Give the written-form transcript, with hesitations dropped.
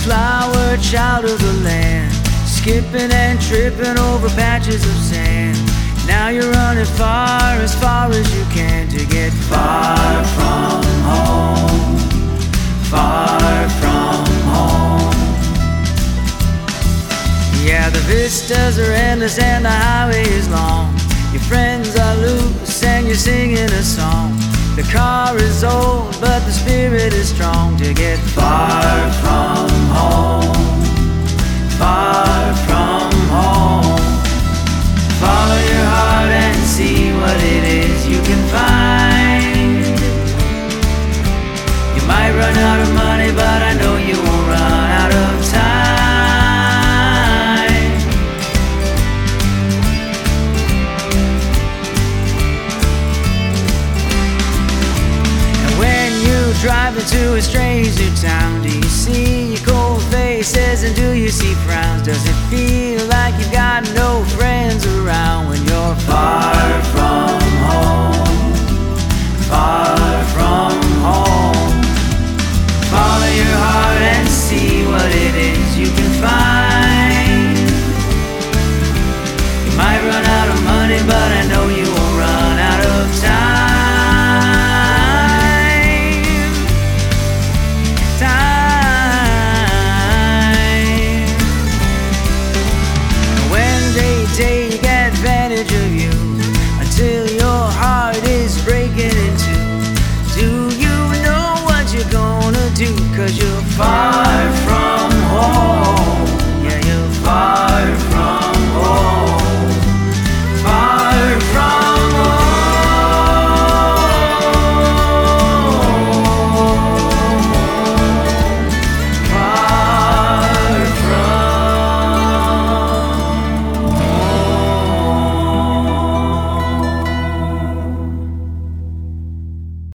flower child of the land, skipping and tripping over patches of sand. Now you're running far as you can to get far from home, far from home. Yeah, the vistas are endless and the highway is long. Your friends are loose and you're singing a song. The car is old but the spirit is strong to get far from home, far from home. Follow your heart and see what it is you can find. You might run out of money, but I know you won't run out of time. And when you drive into a strange new town, do you see cold faces and do you see frowns? Does it feel like you've got no friends around when you're far from home, far from home? Follow your heart and see what it is you can find. You might run out of money, but I know you won't run out of time. Take advantage of you until your heart is breaking in two. Do you know what you're gonna do? 'Cause you're far from home.